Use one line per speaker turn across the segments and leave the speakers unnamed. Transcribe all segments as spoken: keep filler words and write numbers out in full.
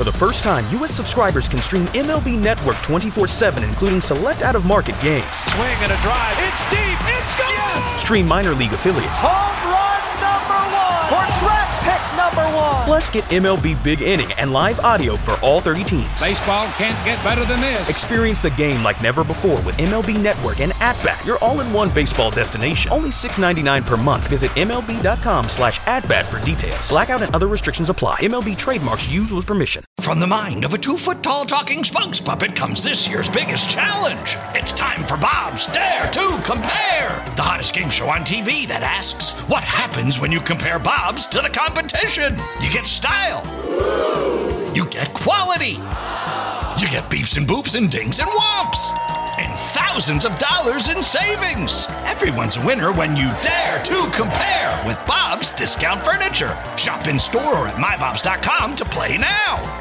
For the first time, U S subscribers can stream M L B Network twenty-four seven, including select out-of-market games.
Swing and a drive. It's deep. It's gone. Yes!
Stream minor league affiliates.
Home run number one. For draft pick number one.
Plus, get M L B Big Inning and live audio for all thirty teams.
Baseball can't get better than this.
Experience the game like never before with M L B Network and At-Bat, your all-in-one baseball destination. Only six dollars and ninety-nine cents per month. Visit M L B dot com slash at-bat for details. Blackout and other restrictions apply. M L B trademarks used with permission.
From the mind of a two-foot-tall talking Spunks puppet comes this year's biggest challenge. It's time for Bob's Dare to Compare, the hottest game show on T V that asks, what happens when you compare Bob's to the competition? You get style. You get quality. You get beeps and boops and dings and whomps. And thousands of dollars in savings. Everyone's a winner when you dare to compare with Bob's Discount Furniture. Shop in store or at my bobs dot com to play now.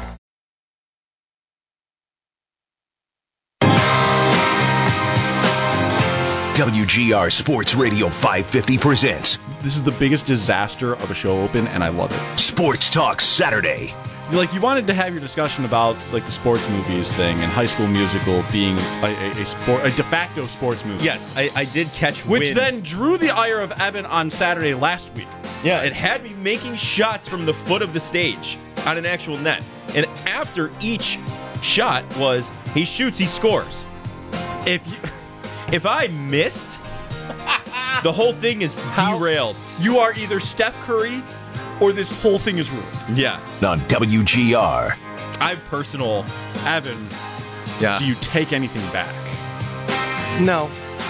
W G R Sports Radio five fifty presents.
This is the biggest disaster of a show open, and I love it.
Sports Talk Saturday.
Like, you wanted to have your discussion about, like, the sports movies thing and High School Musical being a, a, a sport, a de facto sports movie.
Yes, I, I did catch
Which
wind.
then drew the ire of Evan on Saturday last week.
Yeah, it had me making shots from the foot of the stage on an actual net. And after each shot was, he shoots, he scores. If you, if I missed, the whole thing is
How?
derailed.
You are either Steph Curry or this whole thing is ruined.
Yeah.
On W G R.
I have personal...
Evan,
Yeah.
do you take anything back?
No.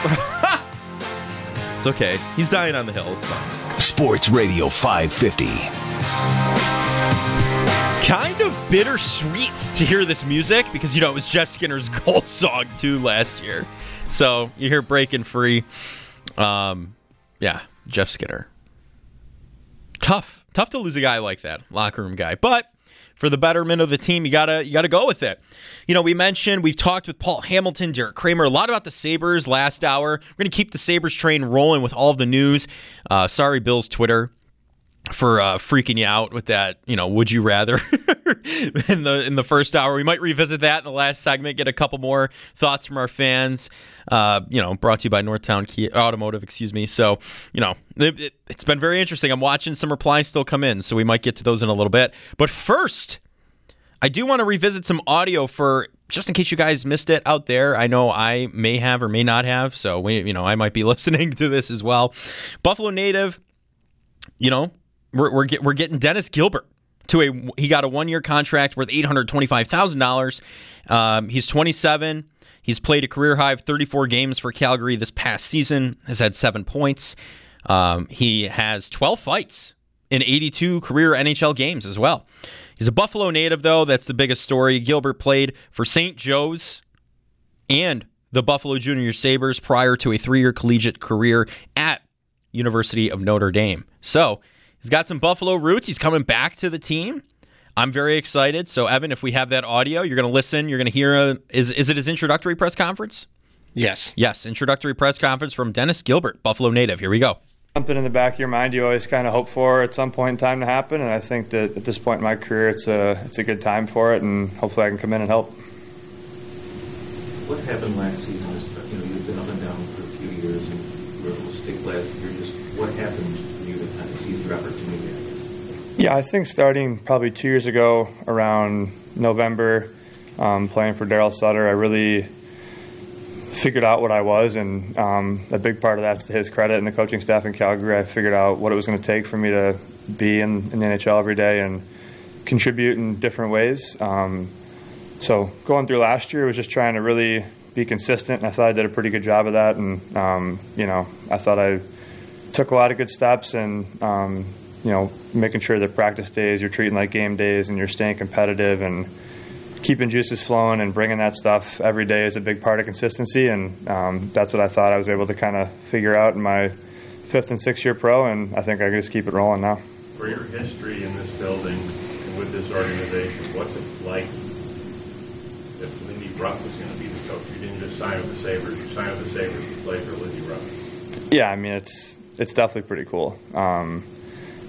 It's okay. He's dying on the hill. It's fine.
Sports Radio five fifty.
Kind of bittersweet to hear this music because, you know, it was Jeff Skinner's goal song, too, last year. So you hear Breaking Free. Um, yeah, Jeff Skinner. Tough. Tough to lose a guy like that, locker room guy. But for the betterment of the team, you gotta you gotta go with it. You know, we mentioned, we've talked with Paul Hamilton, Derek Kramer, a lot about the Sabres last hour. We're gonna keep the Sabres train rolling with all of the news. Uh, sorry, Bill's Twitter for uh, freaking you out with that, you know, would you rather in the in the first hour. We might revisit that in the last segment, get a couple more thoughts from our fans. Uh, you know, brought to you by Northtown Kia Automotive, excuse me. So, you know, it, it, it's been very interesting. I'm watching some replies still come in, so we might get to those in a little bit. But first, I do want to revisit some audio for, just in case you guys missed it out there. I know I may have or may not have, so we, you know, I might be listening to this as well. Buffalo native, you know, we're we're, get, we're getting Dennis Gilbert to a. He got a one-year contract worth eight hundred twenty-five thousand dollars. Um, he's twenty-seven. He's played a career high of thirty-four games for Calgary this past season. Has had seven points. Um, he has twelve fights in eighty-two career N H L games as well. He's a Buffalo native, though. That's the biggest story. Gilbert played for Saint Joe's and the Buffalo Junior Sabres prior to a three-year collegiate career at University of Notre Dame. So he's got some Buffalo roots. He's coming back to the team. I'm very excited. So, Evan, if we have that audio, you're going to listen. You're going to hear a, is is it his introductory press conference?
Yes.
Yes, introductory press conference from Dennis Gilbert, Buffalo native. Here we go.
Something in the back of your mind you always kind of hope for at some point in time to happen, and I think that at this point in my career, it's a it's a good time for it, and hopefully I can come in and help.
What happened last season? You know, you've been up and down for a few years, and you were able to stick last year. Just what happened for you to kind of seize your opportunity, I guess?
Yeah, I think starting probably two years ago, around November, um, playing for Daryl Sutter, I really figured out what I was, and um, a big part of that's to his credit and the coaching staff in Calgary. I figured out what it was going to take for me to be in, in the N H L every day and contribute in different ways. Um, so going through last year was just trying to really be consistent, and I thought I did a pretty good job of that. And um, you know, I thought I took a lot of good steps, and um, you know, making sure that practice days you're treating like game days, and you're staying competitive and keeping juices flowing and bringing that stuff every day is a big part of consistency, and um, that's what I thought I was able to kind of figure out in my fifth and sixth year pro, and I think I can just keep it rolling now.
For your history in this building and with this organization, what's it like if Lindy Ruff was going to be the coach? You didn't just sign with the Sabres, you signed with the Sabres to play for Lindy Ruff.
Yeah, I mean, it's it's definitely pretty cool. Um,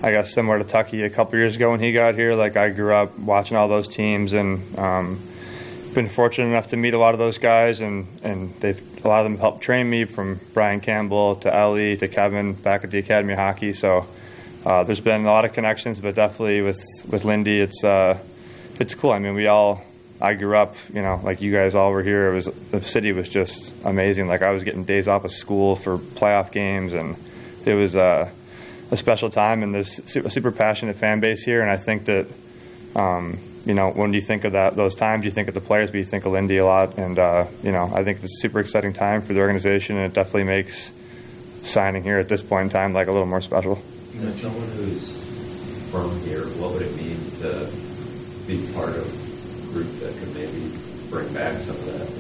I guess similar to Tucky a couple years ago when he got here. Like I grew up watching all those teams and um, been fortunate enough to meet a lot of those guys, and, and they've a lot of them helped train me, from Brian Campbell to Ellie to Kevin back at the Academy of Hockey. So uh, there's been a lot of connections, but definitely with with Lindy, it's uh, it's cool. I mean, we all I grew up, you know, like you guys all were here. It was the city was just amazing. Like I was getting days off of school for playoff games, and it was uh, a special time. And there's a super passionate fan base here, and I think that. Um, You know, when you think of that, those times, you think of the players, but you think of Lindy a lot. And, uh, you know, I think it's a super exciting time for the organization, and it definitely makes signing here at this point in time like a little more special.
As someone who's from here, what would it mean to be part of a group that could maybe bring back some of that?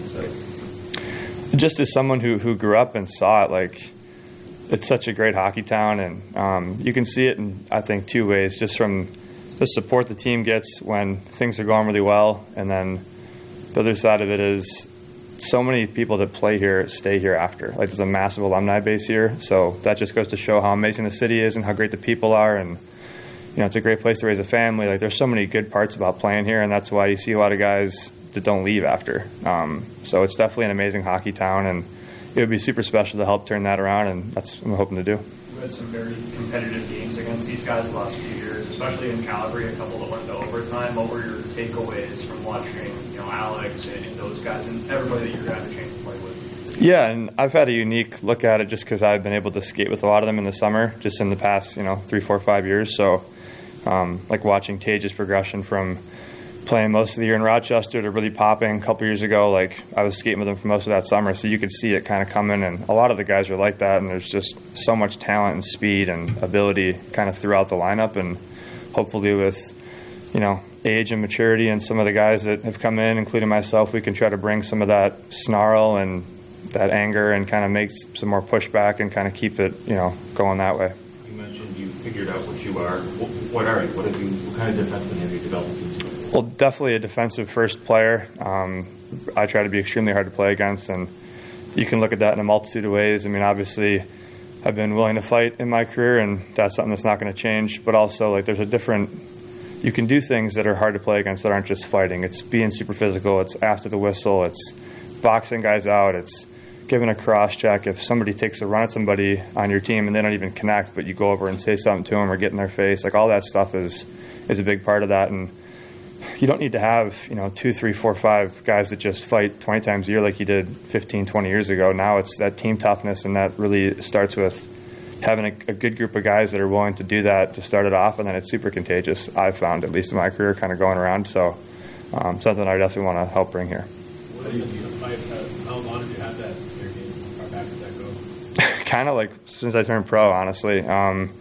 Like,
just as someone who, who grew up and saw it, like, it's such a great hockey town, and um, you can see it in, I think, two ways, just from the support the team gets when things are going really well, and then the other side of it is so many people that play here stay here after. Like there's a massive alumni base here, so that just goes to show how amazing the city is and how great the people are, and you know it's a great place to raise a family. Like there's so many good parts about playing here, and that's why you see a lot of guys that don't leave after. Um, so it's definitely an amazing hockey town, and it would be super special to help turn that around, and that's what I'm hoping to do.
We had some very competitive games against these guys the last few years, especially in Calgary, a couple that went to overtime. What were your takeaways from watching, you know, Alex and, and those guys and everybody that you had a chance to play with?
Yeah, and I've had a unique look at it just because I've been able to skate with a lot of them in the summer, just in the past, you know, three, four, five years. So, um, like watching Tage's progression from playing most of the year in Rochester to really popping a couple years ago. Like I was skating with them for most of that summer, so you could see it kind of coming, and a lot of the guys are like that, and there's just so much talent and speed and ability kind of throughout the lineup, and hopefully with, you know, age and maturity and some of the guys that have come in, including myself, we can try to bring some of that snarl and that anger and kind of make some more pushback and kind of keep it, you know, going that way.
you mentioned you figured out what you are. What, what are you? What have you? What kind of defenseman have you developed into?
Well, definitely a defensive first player. Um, I try to be extremely hard to play against, and you can look at that in a multitude of ways. I mean, obviously, I've been willing to fight in my career, and that's something that's not going to change. But also, like, there's a different – you can do things that are hard to play against that aren't just fighting. It's being super physical. It's after the whistle. It's boxing guys out. It's giving a cross check. If somebody takes a run at somebody on your team and they don't even connect, but you go over and say something to them or get in their face, like all that stuff is is a big part of that. And you don't need to have, you know, two, three, four, five guys that just fight twenty times a year like you did fifteen, twenty years ago. Now it's that team toughness, and that really starts with having a, a good group of guys that are willing to do that to start it off, and then it's super contagious, I've found, at least in my career, kind of going around. So um, something I definitely want to help bring here.
What do you see the fight? How long have you had that in your game? How far back does that go?
Kind of like since I turned pro, honestly. Um,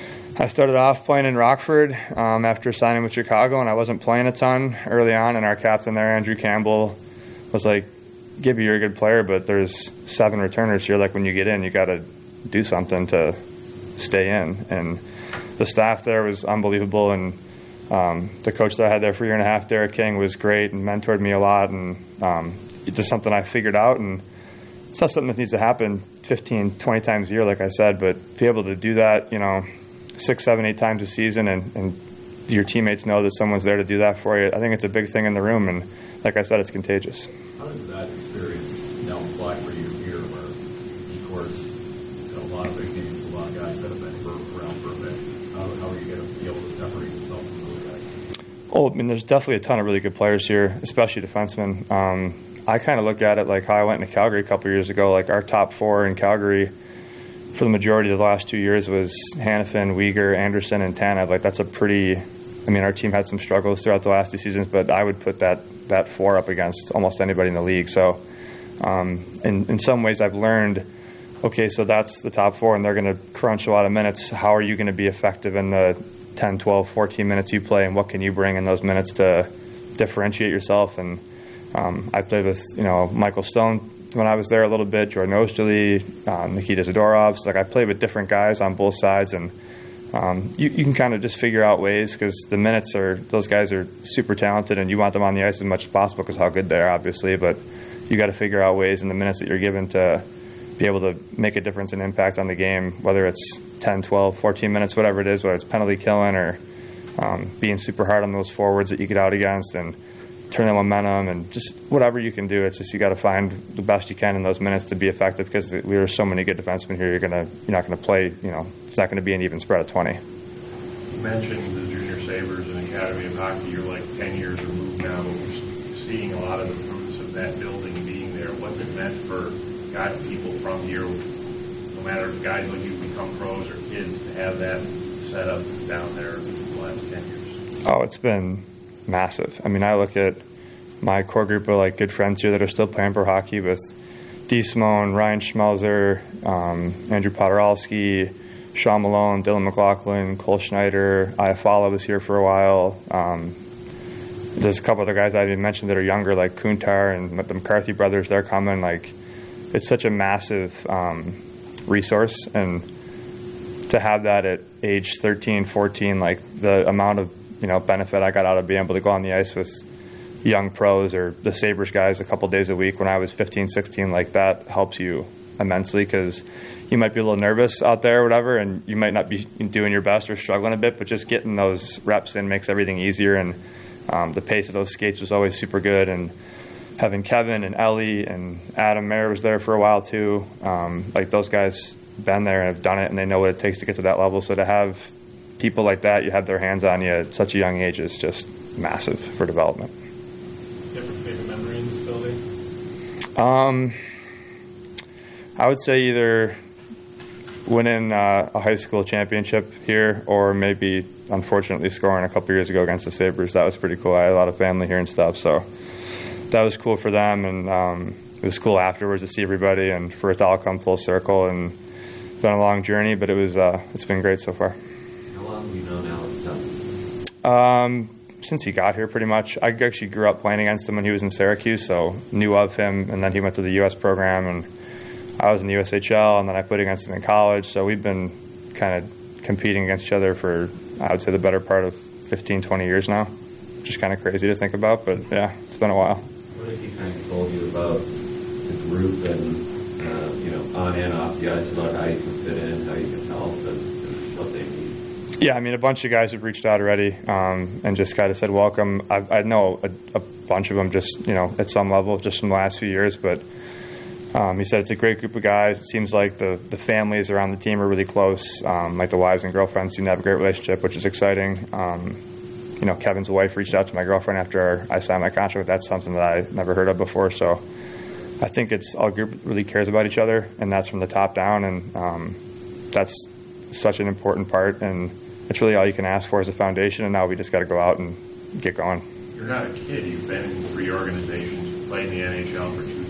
I started off playing in Rockford um, after signing with Chicago, and I wasn't playing a ton early on, and our captain there, Andrew Campbell, was like, Gibby, you're a good player, but there's seven returners here. Like, when you get in, you got to do something to stay in. And the staff there was unbelievable, and um, the coach that I had there for a year and a half, Derek King, was great and mentored me a lot, and um, it's just something I figured out, and it's not something that needs to happen fifteen, twenty times a year, like I said, but be able to do that, you know, six, seven, eight times a season, and, and your teammates know that someone's there to do that for you. I think it's a big thing in the room, and like I said, it's contagious.
How does that experience now apply for you here, where, of course, you know, a lot of big names, a lot of guys that have been for, around for a bit? How, how are you going to be able to separate yourself from those guys?
Oh, I mean, there's definitely a ton of really good players here, especially defensemen. Um, I kind of look at it like how I went into Calgary a couple years ago. Like, our top four in Calgary for the majority of the last two years was Hanifin, Uyghur, Anderson, and Tanev. Like, that's a pretty – I mean, our team had some struggles throughout the last two seasons, but I would put that that four up against almost anybody in the league. So um, in, in some ways I've learned, okay, so that's the top four, and they're going to crunch a lot of minutes. How are you going to be effective in the ten, twelve, fourteen minutes you play, and what can you bring in those minutes to differentiate yourself? And um, I played with, you know, Michael Stone when I was there a little bit, Jordan Osterley, um, Nikita Zadorovs. Like, I played with different guys on both sides, and um, you, you can kind of just figure out ways, because the minutes are, those guys are super talented, and you want them on the ice as much as possible because how good they are, obviously. But you got to figure out ways in the minutes that you're given to be able to make a difference and impact on the game, whether it's ten, twelve, fourteen minutes, whatever it is, whether it's penalty killing or um, being super hard on those forwards that you get out against and turn the momentum and just whatever you can do. It's just you got to find the best you can in those minutes to be effective because we are so many good defensemen here. You're gonna you're not gonna play. You know, it's not going to be an even spread of twenty.
You mentioned the Junior Sabres and Academy of Hockey. You're like ten years removed now, but we're seeing a lot of the fruits of that building being there. What's it meant for guys, people from here, no matter if guys like you become pros or kids, to have that set up down there the last ten years?
Oh, it's been massive. I mean, I look at my core group of like good friends here that are still playing pro hockey with D. Simone, Ryan Schmelzer, um, Andrew Podorowski, Sean Malone, Dylan McLaughlin, Cole Schneider. Iafala was here for a while. Um, there's a couple other guys I didn't mention that are younger, like Kuntar and the McCarthy brothers. They're coming. Like, it's such a massive um, resource, and to have that at age thirteen, fourteen, like the amount of you know benefit I got out of being able to go on the ice with young pros or the Sabres guys a couple days a week when I was fifteen, sixteen, like that helps you immensely because you might be a little nervous out there or whatever, and you might not be doing your best or struggling a bit, but just getting those reps in makes everything easier, and um, the pace of those skates was always super good, and having Kevin and Ellie and Adam Mayer was there for a while too. Um, like those guys been there and have done it, and they know what it takes to get to that level, so to have people like that, you have their hands on you at such a young age is just massive for development.
Do you have a favorite memory in this building?
Um, I would say either winning uh, a high school championship here or maybe, unfortunately, scoring a couple years ago against the Sabres. That was pretty cool. I had a lot of family here and stuff, so that was cool for them, and um, it was cool afterwards to see everybody and for it to all come full circle, and it's been a long journey, but it was uh, it's been great so far.
How long have you known Alex Tuck?
Um, since he got here, pretty much. I actually grew up playing against him when he was in Syracuse, so knew of him, and then he went to the U S program, and I was in the U S H L, and then I played against him in college, so we've been kind of competing against each other for, I would say, the better part of fifteen, twenty years now. Just kind of crazy to think about, but yeah, it's been a while.
What has he kind of told you about the group and, uh, you know, on and off the ice, about how you can fit in, how you can help, and, and what they need?
Yeah, I mean, a bunch of guys have reached out already um, and just kind of said welcome. I, I know a, a bunch of them just, you know, at some level, just from the last few years, but um, he said it's a great group of guys. It seems like the, the families around the team are really close. Um, like the wives and girlfriends seem to have a great relationship, which is exciting. Um, you know, Kevin's wife reached out to my girlfriend after I signed my contract. That's something that I never heard of before. So I think it's all group really cares about each other, and that's from the top down, and um, that's such an important part, and it's really all you can ask for as a foundation, and now we just got to go out and get going.
You're not a kid. You've been in three organizations. You've played in the N H L for two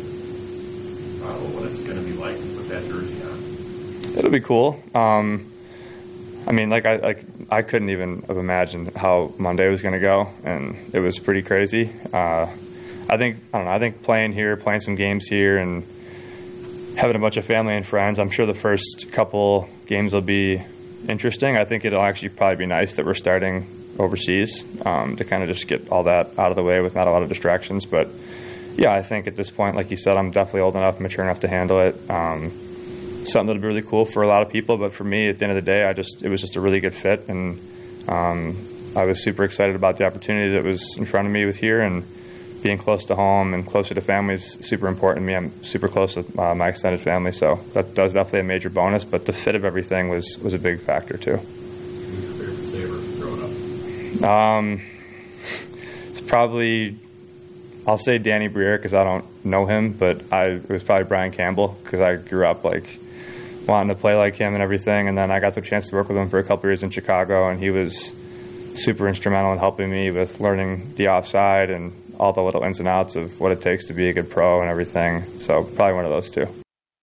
teams. I don't know what it's going to be like to put that jersey on.
It'll be cool. Um, I mean, like I like I couldn't even have imagined how Monday was going to go, and it was pretty crazy. Uh, I think I don't know. I think playing here, playing some games here, and having a bunch of family and friends. I'm sure the first couple games will be interesting. I think it'll actually probably be nice that we're starting overseas um, to kind of just get all that out of the way with not a lot of distractions. But yeah, I think at this point, like you said, I'm definitely old enough, mature enough to handle it. Um, something that'll be really cool for a lot of people, but for me, at the end of the day, I just it was just a really good fit, and um, I was super excited about the opportunity that was in front of me with here, and being close to home and closer to family is super important to me. I'm super close to uh, my extended family, so that, that was definitely a major bonus, but the fit of everything was, was a big factor too.
Who's your favorite Sabre growing up?
Um, it's probably, I'll say Danny Briere because I don't know him, but I it was probably Brian Campbell because I grew up like wanting to play like him and everything, and then I got the chance to work with him for a couple years in Chicago, and he was super instrumental in helping me with learning the offside and all the little ins and outs of what it takes to be a good pro and everything. So probably one of those two.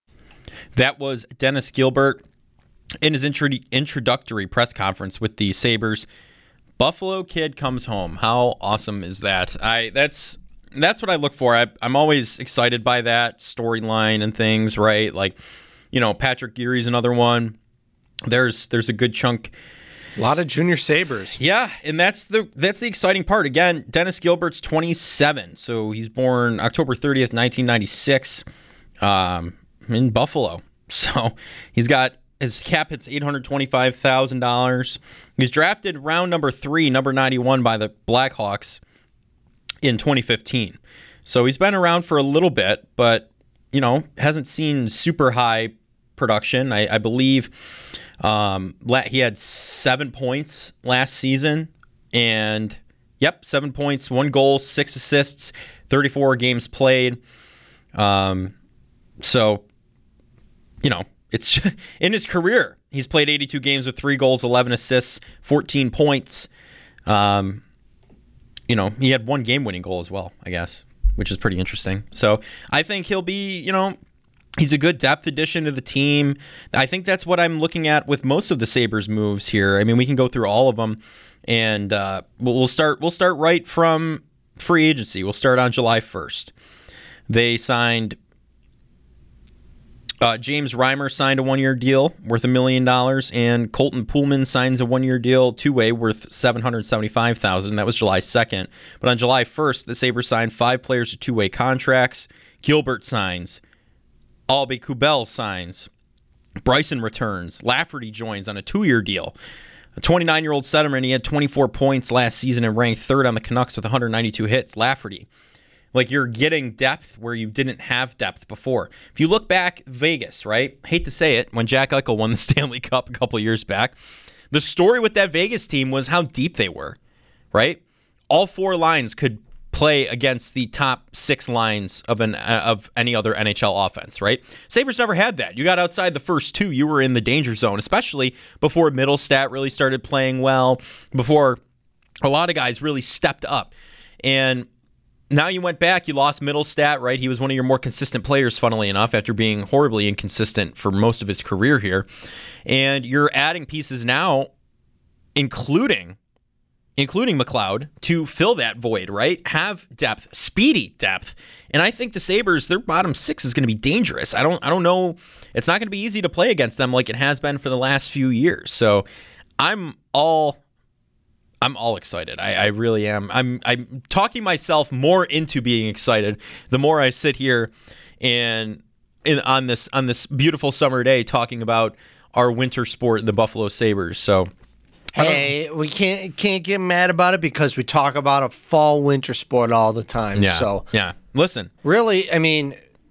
That was Dennis Gilbert in his intro- introductory press conference with the Sabres. Buffalo kid comes home. How awesome is that? I that's that's what I look for. I, I'm always excited by that storyline and things, right? Like, you know, Patrick Geary's another one. There's there's a good chunk.
A lot of junior Sabres.
Yeah, and that's the that's the exciting part. Again, Dennis Gilbert's twenty-seven, so he's born October thirtieth, nineteen ninety-six. Um, in Buffalo. So he's got his cap hits eight hundred twenty-five thousand dollars. He was drafted round number three, number ninety-one by the Blackhawks in twenty fifteen. So he's been around for a little bit, but, you know, hasn't seen super high production. I, I believe um, he had seven points last season. And, yep, seven points, one goal, six assists, thirty-four games played. Um, so, you know, it's in his career, he's played eighty-two games with three goals, eleven assists, fourteen points. Um, you know, he had one game-winning goal as well, I guess, which is pretty interesting. So I think he'll be, you know, he's a good depth addition to the team. I think that's what I'm looking at with most of the Sabres moves here. I mean, we can go through all of them, and uh, we'll start. We'll start right from free agency. We'll start on July first. They signed uh, James Reimer signed a one-year deal worth a million dollars, and Colton Poolman signs a one-year deal, two-way, worth seven hundred seventy-five thousand dollars. That was July second. But on July first, the Sabres signed five players to two-way contracts. Gilbert signs. Albe Kubel signs. Bryson returns. Lafferty joins on a two-year deal. A twenty-nine-year-old centerman, he had twenty-four points last season and ranked third on the Canucks with one hundred ninety-two hits. Lafferty. Like, you're getting depth where you didn't have depth before. If you look back, Vegas, right? Hate to say it, when Jack Eichel won the Stanley Cup a couple years back, the story with that Vegas team was how deep they were, right? All four lines could play against the top six lines of an uh, of any other N H L offense, right? Sabres never had that. You got outside the first two, you were in the danger zone, especially before Middlestat really started playing well, before a lot of guys really stepped up. And now you went back, you lost Middlestat, right? He was one of your more consistent players, funnily enough, after being horribly inconsistent for most of his career here. And you're adding pieces now, including including McLeod, to fill that void, right? Have depth, speedy depth. And I think the Sabres, their bottom six is going to be dangerous. I don't I don't know. It's not going to be easy to play against them like it has been for the last few years. So I'm all I'm all excited. I, I really am. I'm I'm talking myself more into being excited the more I sit here and in on this on this beautiful summer day talking about our winter sport, the Buffalo Sabres. So
hey, we can't can't get mad about it because we talk about a fall winter sport all the time.
Yeah.
So
yeah. Listen.
Really, I mean,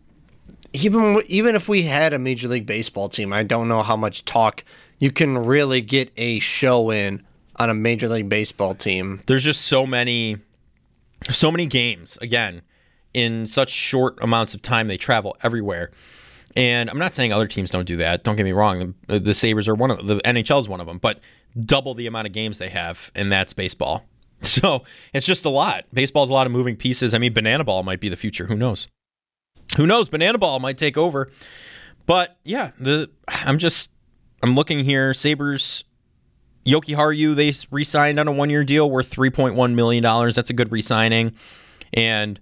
even even if we had a Major League Baseball team, I don't know how much talk you can really get a show in on a Major League Baseball team.
There's just so many so many games, again, in such short amounts of time. They travel everywhere. And I'm not saying other teams don't do that. Don't get me wrong. The, the Sabres are one of them. The N H L is one of them. But double the amount of games they have, and that's baseball. So it's just a lot. Baseball's a lot of moving pieces. I mean, banana ball might be the future. Who knows? Who knows? Banana ball might take over. But yeah, the I'm just I'm looking here. Sabres, Yoki Haru, they re-signed on a one-year deal worth three point one million dollars. That's a good re-signing. And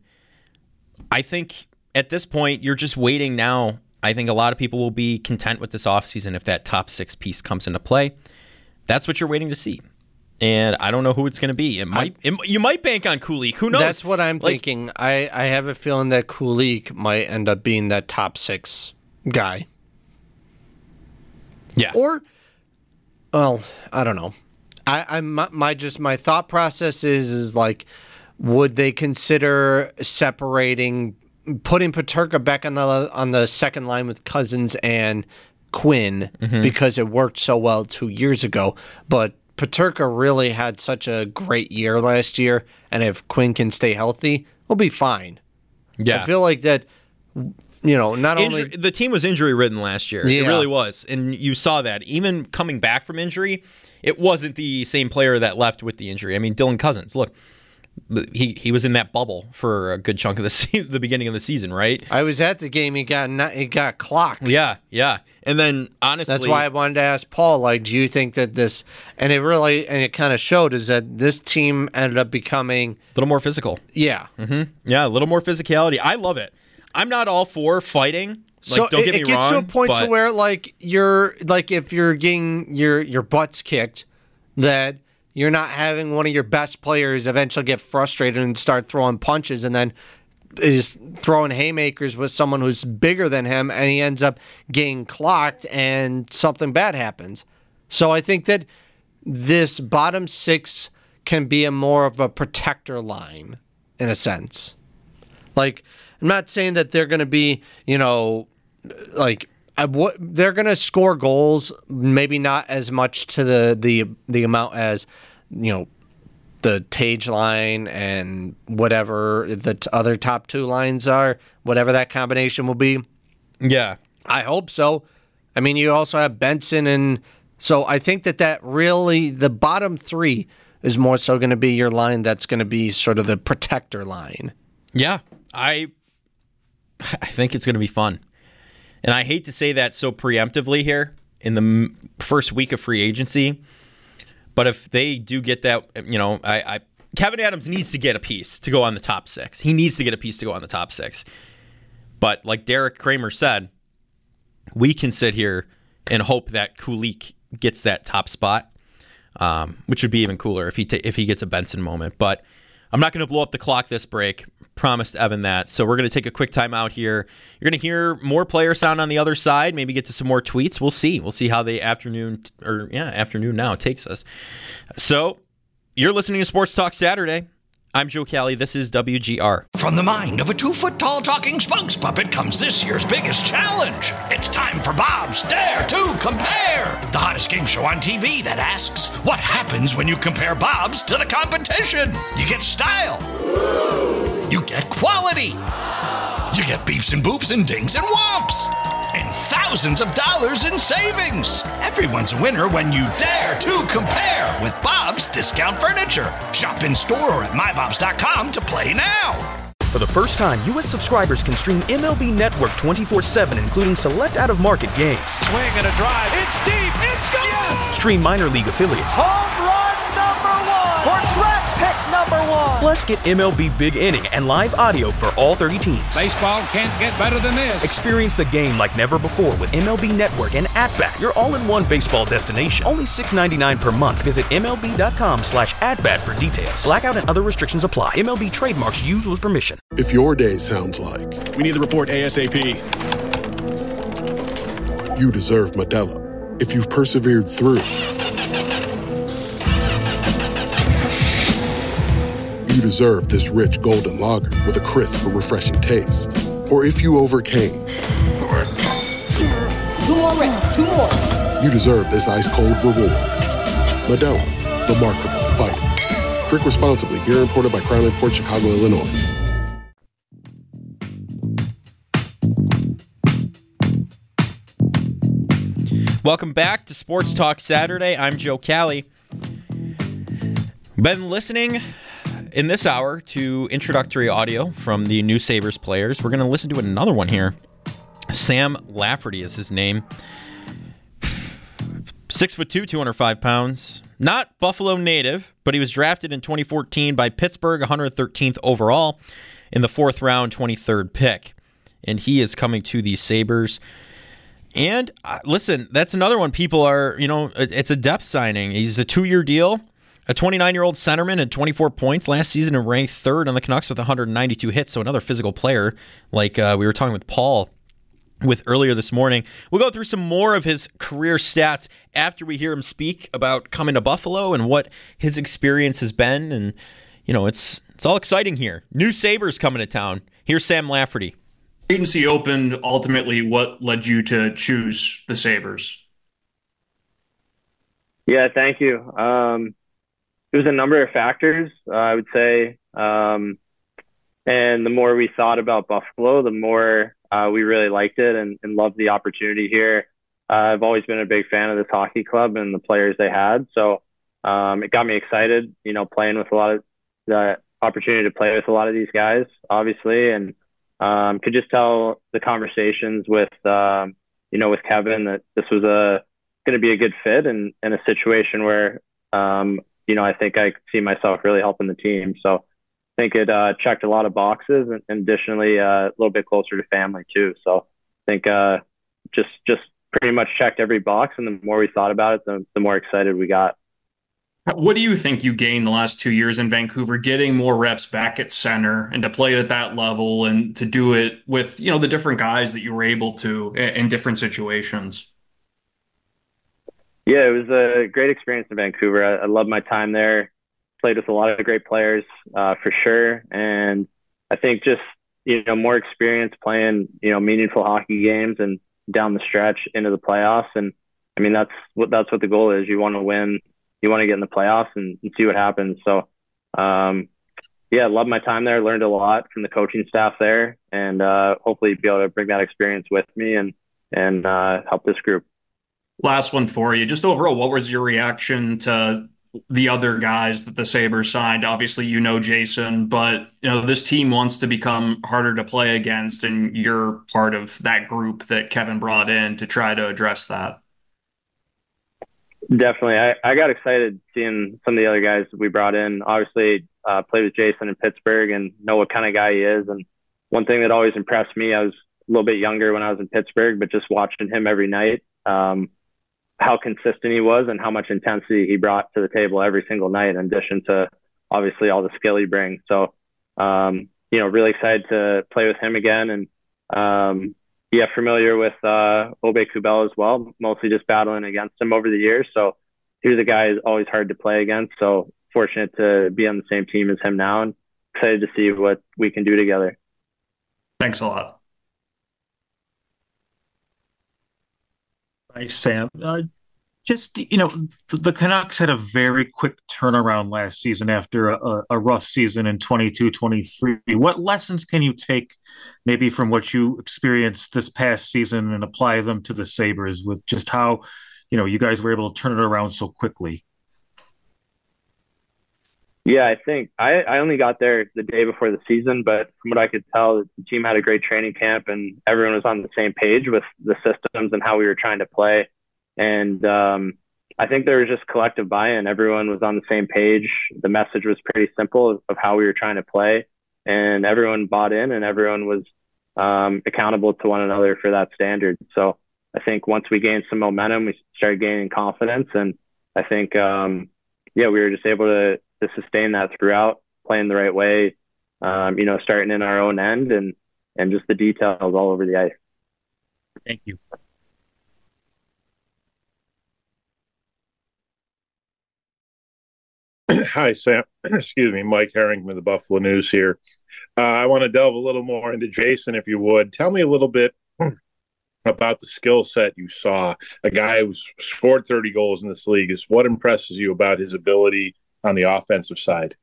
I think at this point, you're just waiting now. I think a lot of people will be content with this offseason if that top six piece comes into play. That's what you're waiting to see. And I don't know who it's going to be. It might it, you might bank on Kulich. Who knows?
That's what I'm
like,
thinking. I, I have a feeling that Kulich might end up being that top six guy.
Yeah.
Or, well, I don't know. I, I my, my just my thought process is is like, would they consider separating, putting Peterka back on the on the second line with Cousins and Quinn mm-hmm. because it worked so well two years ago, but Peterka really had such a great year last year, and if Quinn can stay healthy, we'll be fine.
Yeah,
I feel like that. You know, not
Injury,
only
the team was injury ridden last year,
yeah.
it really was, and you saw that. Even coming back from injury, it wasn't the same player that left with the injury. I mean, Dylan Cousins, look. He he was in that bubble for a good chunk of the se- the beginning of the season, right?
I was at the game. He got not, he got clocked.
Yeah, yeah. And then honestly,
that's why I wanted to ask Paul. Like, do you think that this and it really and it kind of showed is that this team ended up becoming
a little more physical.
Yeah,
mm-hmm. yeah, a little more physicality. I love it. I'm not all for fighting. Like,
so
don't
it,
get me
it gets
wrong,
to a point
but...
to where like you're like if you're getting your your butts kicked, that you're not having one of your best players eventually get frustrated and start throwing punches, and then is throwing haymakers with someone who's bigger than him, and he ends up getting clocked and something bad happens. So I think that this bottom six can be a more of a protector line in a sense. Like, I'm not saying that they're going to be, you know, like I, what they're going to score goals, maybe not as much to the the the amount as, you know, the Tage line and whatever the t- other top two lines are, whatever that combination will be.
Yeah.
I hope so. I mean, you also have Benson, and so I think that that really, the bottom three is more so going to be your line that's going to be sort of the protector line.
Yeah, I I think it's going to be fun. And I hate to say that so preemptively here in the m- first week of free agency, but if they do get that, you know, I, I Kevin Adams needs to get a piece to go on the top six. He needs to get a piece to go on the top six. But like Derek Kramer said, we can sit here and hope that Kulich gets that top spot, um, which would be even cooler if he ta- if he gets a Benson moment. But I'm not going to blow up the clock this break. Promised Evan that. So we're going to take a quick time out here. You're going to hear more player sound on the other side, maybe get to some more tweets. We'll see. We'll see how the afternoon, or yeah, afternoon now takes us. So you're listening to Sports Talk Saturday. I'm Joe Kelly. This is W G R.
From the mind of a two-foot-tall talking spokes puppet comes this year's biggest challenge. It's time for Bob's Dare to Compare, the hottest game show on T V that asks, what happens when you compare Bob's to the competition? You get style. You get quality. You get beeps and boops and dings and whomps. And thousands of dollars in savings. Everyone's a winner when you dare to compare with Bob's Discount Furniture. Shop in store or at my bobs dot com to play now.
For the first time, U S subscribers can stream M L B Network twenty-four seven, including select out-of-market games.
Swing and a drive. It's deep. It's gone. Yes.
Stream minor league affiliates.
Home run number one. Or draft pick number one.
Plus, get M L B Big Inning and live audio for all thirty teams.
Baseball can't get better than this.
Experience the game like never before with M L B Network and At-Bat, your all-in-one baseball destination. Only six dollars and ninety-nine cents per month. Visit M L B dot com slash at-bat for details. Blackout and other restrictions apply. M L B trademarks used with permission.
If your day sounds like
we need the report ASAP,
you deserve Modelo. If you've persevered through, you deserve this rich golden lager with a crisp but refreshing taste. Or if you overcame,
two more reps, two more.
You deserve this ice cold reward. Modelo, the Markable Fighter. Drink responsibly. Beer imported by Crown Imports, Chicago, Illinois.
Welcome back to Sports Talk Saturday. I'm Joe Kelly. Been listening in this hour to introductory audio from the new Sabres players. We're going to listen to another one here. Sam Lafferty is his name. Six foot two, two hundred five pounds. Not Buffalo native, but he was drafted in twenty fourteen by Pittsburgh, one hundred thirteenth overall in the fourth round, twenty-third pick. And he is coming to the Sabres. And uh, listen, that's another one. People are, you know, it's a depth signing. He's a two-year deal. A twenty-nine-year-old centerman had twenty-four points last season and ranked third on the Canucks with one hundred ninety-two hits. So another physical player, like uh, we were talking with Paul with earlier this morning. We'll go through some more of his career stats after we hear him speak about coming to Buffalo and what his experience has been. And, you know, it's it's all exciting here. New Sabres coming to town. Here's Sam Lafferty.
Agency opened, ultimately, what led you to choose the Sabres?
Yeah, thank you. Um, it was a number of factors, uh, I would say. Um, and the more we thought about Buffalo, the more uh, we really liked it and, and loved the opportunity here. Uh, I've always been a big fan of this hockey club and the players they had. So um, it got me excited, you know, playing with a lot of the opportunity to play with a lot of these guys, obviously. And Um, could just tell the conversations with, um, you know, with Kevin that this was a going to be a good fit and in a situation where, um, you know, I think I could see myself really helping the team. So I think it uh, checked a lot of boxes and, and additionally uh, a little bit closer to family too. So I think uh, just just pretty much checked every box. And the more we thought about it, the, the more excited we got.
What do you think you gained the last two years in Vancouver, getting more reps back at center and to play it at that level and to do it with, you know, the different guys that you were able to in, in different situations?
Yeah, it was a great experience in Vancouver. I, I loved my time there. Played with a lot of great players, uh, for sure. And I think just, you know, more experience playing, you know, meaningful hockey games and down the stretch into the playoffs. And I mean, that's what, that's what the goal is. You want to win. You want to get in the playoffs and, and see what happens. So, um, yeah, loved my time there. Learned a lot from the coaching staff there, and uh, hopefully be able to bring that experience with me and and uh, help this group.
Last one for you. Just overall, what was your reaction to the other guys that the Sabres signed? Obviously, you know Jason, but you know this team wants to become harder to play against, and you're part of that group that Kevin brought in to try to address that.
Definitely. I, I got excited seeing some of the other guys that we brought in. Obviously, uh, played with Jason in Pittsburgh and know what kind of guy he is. And one thing that always impressed me, I was a little bit younger when I was in Pittsburgh, but just watching him every night, um, how consistent he was and how much intensity he brought to the table every single night, in addition to obviously all the skill he brings. So, um, you know, really excited to play with him again. And, um, yeah, familiar with uh, Aube-Kubel as well, mostly just battling against him over the years. So he was a guy who's always hard to play against. So fortunate to be on the same team as him now, and excited to see what we can do together.
Thanks a lot.
Nice, Sam. Uh, just, you know, the Canucks had a very quick turnaround last season after a, a rough season in twenty-two twenty-three. What lessons can you take maybe from what you experienced this past season and apply them to the Sabres with just how, you know, you guys were able to turn it around so quickly?
Yeah, I think I, I only got there the day before the season, but from what I could tell, the team had a great training camp and everyone was on the same page with the systems and how we were trying to play. And um, I think there was just collective buy-in. Everyone was on the same page. The message was pretty simple of, of how we were trying to play, and everyone bought in and everyone was um, accountable to one another for that standard. So I think once we gained some momentum, we started gaining confidence. And I think, um, yeah, we were just able to, to sustain that throughout, playing the right way, um, you know, starting in our own end and, and just the details all over the ice.
Thank you.
Hi, Sam. Excuse me, Mike Herring with the Buffalo News here. Uh, I want to delve a little more into Jason, if you would. Tell me a little bit about the skill set you saw. A guy who's scored thirty goals in this league. Is what impresses you about his ability on the offensive side?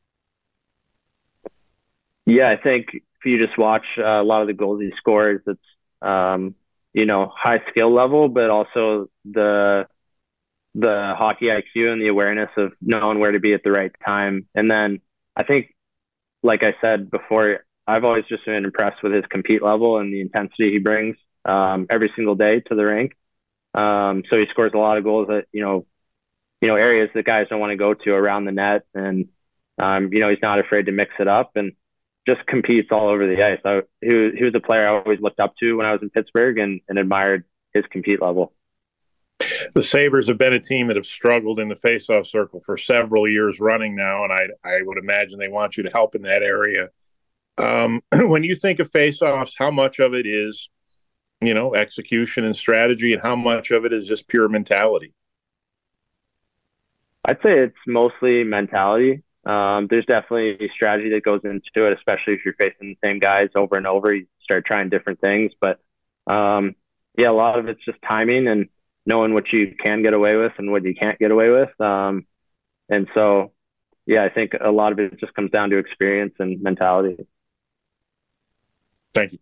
Yeah, I think if you just watch uh, a lot of the goals he scores, it's, um, you know, high skill level, but also the the hockey I Q and the awareness of knowing where to be at the right time. And then I think, like I said before, I've always just been impressed with his compete level and the intensity he brings um, every single day to the rink. Um, so he scores a lot of goals that, you know, you know, areas that guys don't want to go to around the net. And, um, you know, he's not afraid to mix it up and just competes all over the ice. I, he, was, he was a player I always looked up to when I was in Pittsburgh and, and admired his compete level.
The Sabres have been a team that have struggled in the faceoff circle for several years running now, and I, I would imagine they want you to help in that area. Um, when you think of faceoffs, how much of it is, you know, execution and strategy, and how much of it is just pure mentality?
I'd say it's mostly mentality. Um, there's definitely a strategy that goes into it, especially if you're facing the same guys over and over. You start trying different things. But, um, yeah, a lot of it's just timing and knowing what you can get away with and what you can't get away with. Um, and so, yeah, I think a lot of it just comes down to experience and mentality.
Thank you.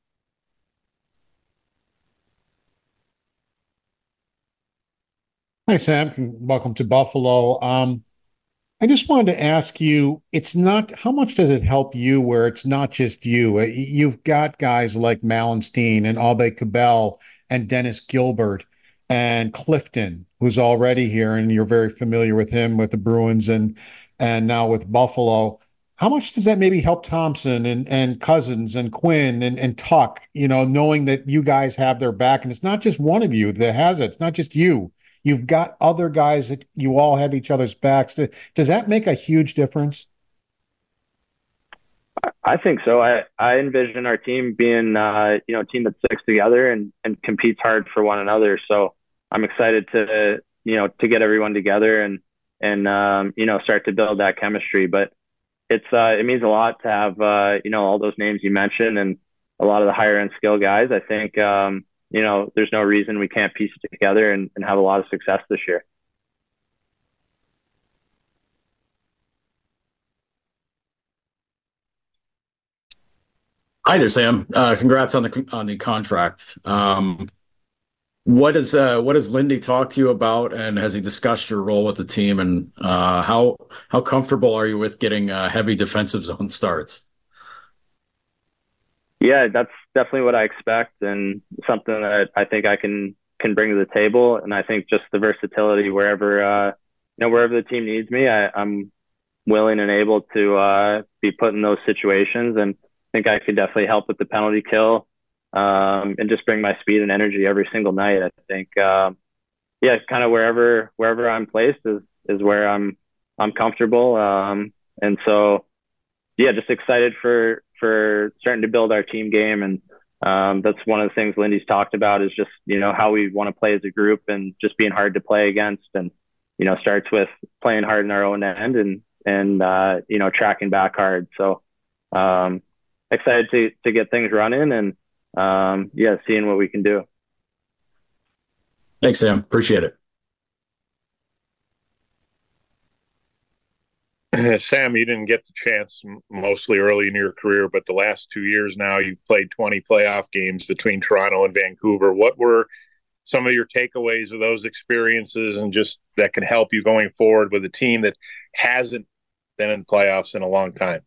Hi, Sam. Welcome to Buffalo. Um, I just wanted to ask you, it's not, how much does it help you where it's not just you? You've got guys like Malenstein and Aube-Kubel and Dennis Gilbert and Clifton, who's already here, and you're very familiar with him with the Bruins and and now with Buffalo. How much does that maybe help Thompson and, and Cousins and Quinn and, and Tuck, you know, knowing that you guys have their back, and it's not just one of you that has it. It's not just you. You've got other guys that you all have each other's backs. Does that make a huge difference?
I think so. I, I envision our team being, uh, you know, a team that sticks together and, and competes hard for one another. So I'm excited to, you know, to get everyone together and, and, um, you know, start to build that chemistry. But it's, uh, it means a lot to have, uh, you know, all those names you mentioned and a lot of the higher end skill guys. I think, um, you know, there's no reason we can't piece it together and, and have a lot of success this year.
Hi there, Sam. Uh, congrats on the on the contract. Um, what is uh, what has Lindy talked to you about, and has he discussed your role with the team? And uh, how how comfortable are you with getting uh, heavy defensive zone starts? Yeah, that's definitely what I expect, and something that I think I can can bring to the table. And I think just the versatility wherever uh, you know wherever the team needs me, I, I'm willing and able to uh, be put in those situations. And I think I could definitely help with the penalty kill um, and just bring my speed and energy every single night. I think, um, yeah, kind of wherever wherever I'm placed is is where I'm I'm comfortable. Um, and so, yeah, just excited for for starting to build our team game. And um, that's one of the things Lindy's talked about is just, you know, how we want to play as a group and just being hard to play against. And, you know, starts with playing hard in our own end and, and uh, you know, tracking back hard. So, um, excited to, to get things running and, um, yeah, seeing what we can do. Thanks, Sam. Appreciate it.
Sam, you didn't get the chance mostly early in your career, but the last two years now you've played twenty playoff games between Toronto and Vancouver. What were some of your takeaways of those experiences and just that can help you going forward with a team that hasn't been in playoffs in a long time?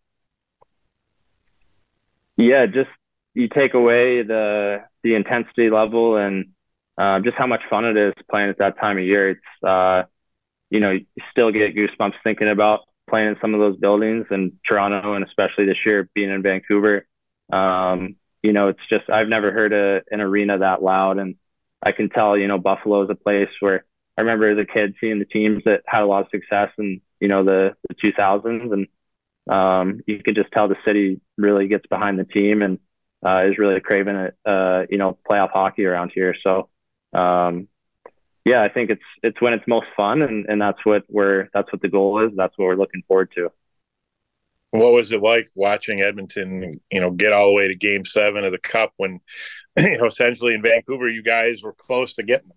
Yeah, just you take away the the intensity level and uh, just how much fun it is playing at that time of year. It's, uh, you know, you still get goosebumps thinking about playing in some of those buildings and Toronto, and especially this year being in Vancouver. Um, you know, it's just, I've never heard a, an arena that loud. And I can tell, you know, Buffalo is a place where I remember as a kid seeing the teams that had a lot of success in, you know, the, the two thousands. And um, you could just tell the city really gets behind the team and uh, is really craving it, uh, you know, playoff hockey around here. So, um, yeah, I think it's it's when it's most fun, and, and that's what we're that's what the goal is. That's what we're looking forward to.
What was it like watching Edmonton, you know, get all the way to Game Seven of the Cup when, you know, essentially in Vancouver, you guys were close to getting them?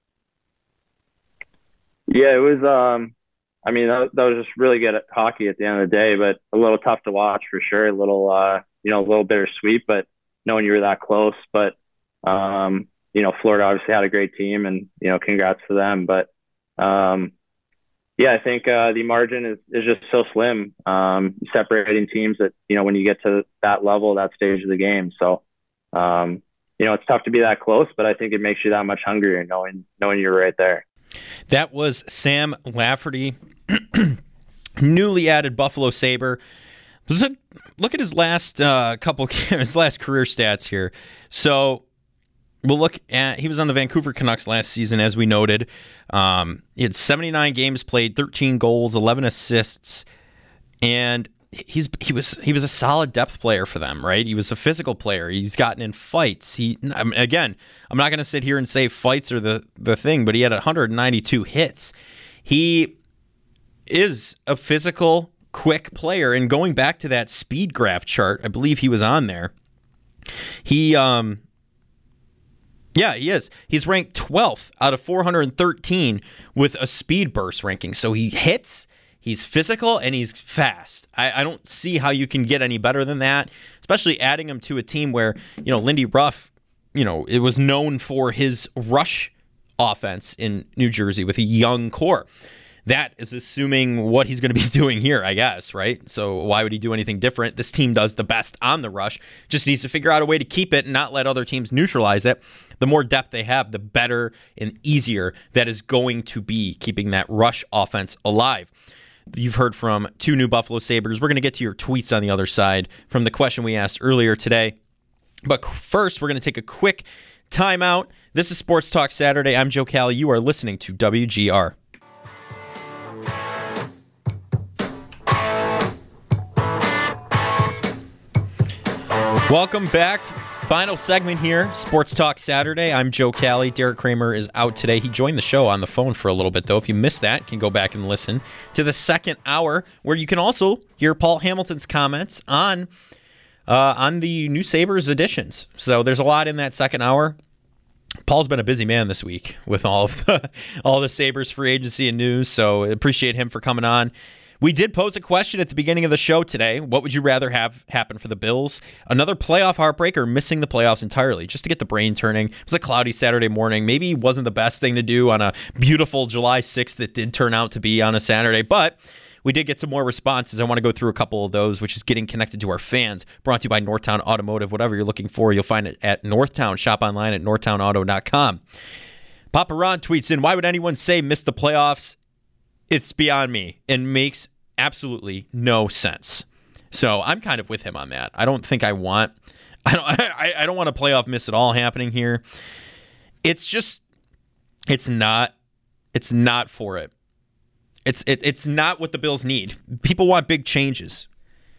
Yeah, it was. Um, I mean, that, that was just really good at hockey at the end of the day, but a little tough to watch for sure. A little, uh, you know, a little bittersweet, but knowing you were that close. But um, you know, Florida obviously had a great team, and, you know, congrats to them. But, um, yeah, I think uh, the margin is, is just so slim, um, separating teams that, you know, when you get to that level, that stage of the game. So, um, you know, it's tough to be that close, but I think it makes you that much hungrier knowing, knowing you're right there.
That was Sam Lafferty, newly added Buffalo Sabre. Look at his last uh, couple, his last career stats here. So, we'll look at, he was on the Vancouver Canucks last season, as we noted. Um, he had seventy-nine games played, thirteen goals, eleven assists, and he's he was he was a solid depth player for them, right? He was a physical player. He's gotten in fights. He I mean, again, I'm not going to sit here and say fights are the the thing, but he had one hundred ninety-two hits. He is a physical, quick player, and going back to that speed graph chart, I believe he was on there. He um. Yeah, he is. He's ranked twelfth out of four hundred thirteen with a speed burst ranking. So he hits, he's physical, and he's fast. I, I don't see how you can get any better than that, especially adding him to a team where, you know, Lindy Ruff, you know, it was known for his rush offense in New Jersey with a young core. That is assuming what he's going to be doing here, I guess, right? So why would he do anything different? This team does the best on the rush. Just needs to figure out a way to keep it and not let other teams neutralize it. The more depth they have, the better and easier that is going to be keeping that rush offense alive. You've heard from two new Buffalo Sabres. We're going to get to your tweets on the other side from the question we asked earlier today. But first, we're going to take a quick timeout. This is Sports Talk Saturday. I'm Joe Cali. You are listening to W G R. Welcome back. Final segment here, Sports Talk Saturday. I'm Joe Cali. Derek Kramer is out today. He joined the show on the phone for a little bit, though. If you missed that, you can go back and listen to the second hour, where you can also hear Paul Hamilton's comments on uh, on the new Sabres editions. So there's a lot in that second hour. Paul's been a busy man this week with all of all the Sabres free agency and news, so appreciate him for coming on. We did pose a question at the beginning of the show today. What would you rather have happen for the Bills? Another playoff heartbreak or missing the playoffs entirely? Just to get the brain turning. It was a cloudy Saturday morning. Maybe it wasn't the best thing to do on a beautiful July sixth that did turn out to be on a Saturday, but we did get some more responses. I want to go through a couple of those, which is getting connected to our fans. Brought to you by Northtown Automotive. Whatever you're looking for, you'll find it at Northtown. Shop online at northtown auto dot com. Papa Ron tweets in, why would anyone say miss the playoffs? It's beyond me and makes absolutely no sense. So I'm kind of with him on that. I don't think I want I don't I, I don't want a playoff miss at all happening here. It's just it's not it's not for it. It's it, it's not what the Bills need. People want big changes.